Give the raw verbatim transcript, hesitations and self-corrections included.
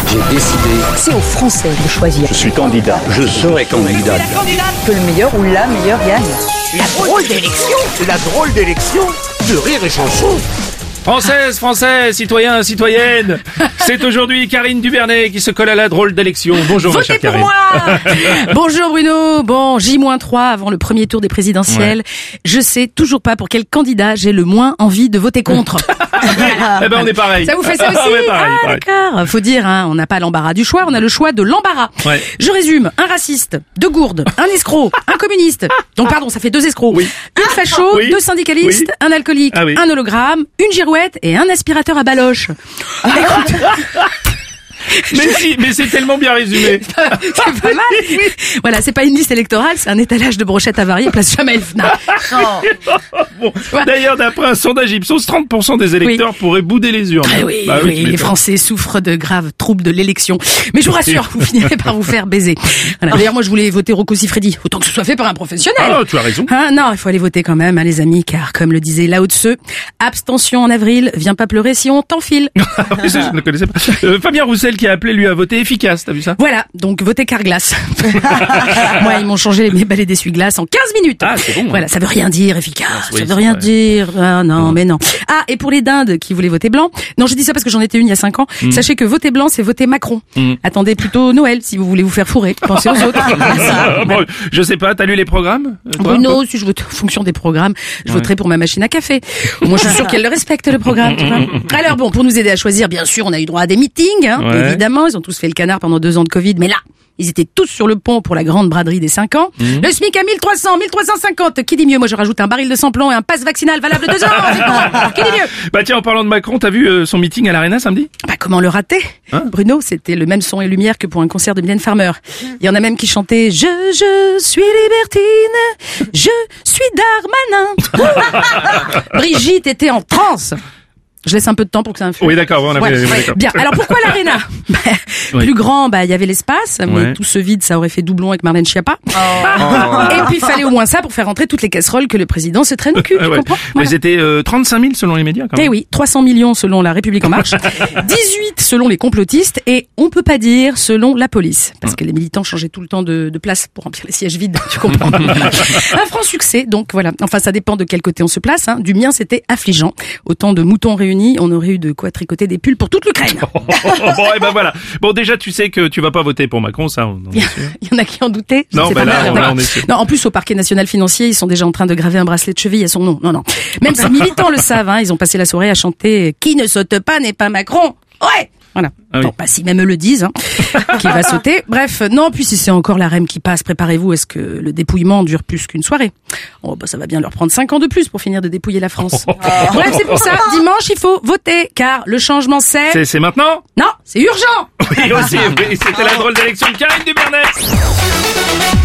J'ai décidé. C'est aux Français de choisir. Je suis candidat. Je serai candidat. Que le meilleur ou la meilleure gagne. La drôle d'élection La drôle d'élection de Rire et Chanson. Françaises, Français, citoyens, citoyennes, c'est aujourd'hui Karine Dubernet qui se colle à la drôle d'élection. Bonjour ma chère Votez pour Karine. moi. Bonjour Bruno. Bon, J moins trois avant le premier tour des présidentielles. Ouais. Je sais toujours pas pour quel candidat j'ai le moins envie de voter contre. Eh ben on est pareil. Ça vous fait ça aussi? Ah, ouais, pareil, ah pareil. D'accord. Faut dire, hein, on n'a pas l'embarras du choix, on a le choix de l'embarras. Ouais. Je résume, un raciste, deux gourdes, un escroc, un communiste. Donc pardon, ça fait deux escrocs. Oui. Une facho, Oui. deux syndicalistes, Oui. un alcoolique, Ah oui. un hologramme, une girouette et un aspirateur à baloche. Écoute, Mais si, mais c'est tellement bien résumé. c'est pas mal. Voilà, c'est pas une liste électorale, c'est un étalage de brochettes avariées place Jamel Fna. Bon, d'ailleurs, d'après un sondage Ipsos, trente pour cent des électeurs Oui. pourraient bouder les urnes. Ah oui, Bah oui, tu les m'étonnes. Français souffrent de graves troubles de l'élection. Mais je vous rassure, vous finirez par vous faire baiser. Voilà. D'ailleurs, moi, je voulais voter Rocco Siffredi. Autant que ce soit fait par un professionnel. Ah, tu as raison. Hein, non, il faut aller voter quand même, hein, les amis, car comme le disait Lao Tse, abstention en avril, viens pas pleurer si on t'enfile. Ah oui, ça, je ne connaissais pas. Euh, Fabien Roussel qui a appelé lui à voter efficace, t'as vu ça? Voilà, donc votez Carglass. Moi, ils m'ont changé mes balais d'essuie-glace en quinze minutes. Ah, c'est bon, hein. Voilà, ça veut rien dire, efficace. Oui, ça c'est veut rien vrai. dire. Ah non, mais non. Ah, et pour les dindes qui voulaient voter blanc, non, je dis ça parce que j'en étais une il y a cinq ans. Mm. Sachez que voter blanc, c'est voter Macron. Mm. Attendez plutôt Noël si vous voulez vous faire fourrer. Pensez aux autres. Ah, bon, je sais pas, t'as lu les programmes? euh, toi, Bruno, si je vote en fonction des programmes, je Ouais. voterai pour ma machine à café. Moi, je suis sûre qu'elle le respecte, le programme. Tu vois. Alors bon, pour nous aider à choisir, bien sûr, on a eu droit à des meetings, hein, Ouais. évidemment. Ils ont tous fait le canard pendant deux ans de Covid, mais là, ils étaient tous sur le pont pour la grande braderie des cinq ans. Mhm. Le SMIC à mille trois cents, mille trois cent cinquante. Qui dit mieux? Moi, je rajoute un baril de sans-plomb et un passe vaccinal valable deux ans. Alors, qui dit mieux? Bah tiens, en parlant de Macron, t'as vu euh, son meeting à l'Arena samedi? Bah, comment le rater? Hein Bruno, c'était le même son et lumière que pour un concert de Mylène Farmer. Il y en a même qui chantaient « Je, je suis libertine, je suis Darmanin ». Brigitte était en transe. Je laisse un peu de temps pour que ça influe. Oui, d'accord, on a Ouais. oui, d'accord. Bien. Alors pourquoi l'Arena? Bah, Oui. Plus grand, bah il y avait l'espace, mais Ouais. tout ce vide, ça aurait fait doublon avec Marlène Schiappa. Et puis il fallait au moins ça pour faire rentrer toutes les casseroles que le président se traîne au cul. Ah Tu ouais. comprends? Mais Voilà. c'était euh, trente-cinq mille selon les médias quand même. Eh oui, trois cents millions selon la République en marche, dix-huit selon les complotistes et on peut pas dire selon la police. Parce que les militants changeaient tout le temps de, de place pour remplir les sièges vides, tu comprends. Un franc succès, donc voilà. Enfin, ça dépend de quel côté on se place. Hein. Du mien, c'était affligeant. Autant de moutons réunis, on aurait eu de quoi tricoter des pulls pour toute l'Ukraine. Bon, et ben voilà. Bon, déjà, tu sais que tu vas pas voter pour Macron, ça, on en est sûr. Il y en a qui en doutaient. Je Non, sais bah pas là, mal. on- là, on est sûr. Non, en plus, au parquet national financier, ils sont déjà en train de graver un bracelet de cheville à son nom. Non, non. Même ces militants le savent, hein, ils ont passé la soirée à chanter « Qui ne saute pas n'est pas Macron ». Ouais. Voilà. Ah oui. Bon, pas si même eux le disent, hein, qui va sauter. Bref, non, puis si c'est encore la R E M qui passe, préparez-vous, est-ce que le dépouillement dure plus qu'une soirée? Oh, bah, ça va bien leur prendre cinq ans de plus pour finir de dépouiller la France. Bref, c'est pour ça, dimanche, il faut voter, car le changement c'est... C'est, c'est maintenant? Non, c'est urgent. Oui, aussi, oui, c'était la drôle d'élection de Karine Dubernet.